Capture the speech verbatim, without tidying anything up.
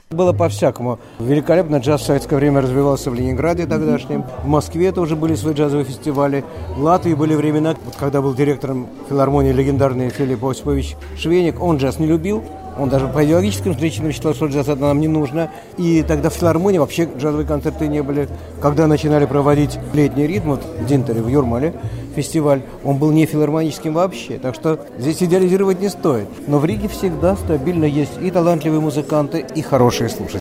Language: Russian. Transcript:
Было по-всякому. Великолепно джаз в советское время развивался в Ленинграде тогдашнем. В Москве тоже были свои джазовые фестивали. В Латвии были времена, когда был директором филармонии легендарный Филипп Осипович Швейник. Он джаз не любил. Он даже по идеологическим причинам считал, что джаз это нам не нужно. И тогда в филармонии вообще джазовые концерты не были. Когда начинали проводить летний ритм, вот в Динтере, в Юрмале, фестиваль, он был не филармоническим вообще. Так что здесь идеализировать не стоит. Но в Риге всегда стабильно есть и талантливые музыканты, и хорошие слушатели.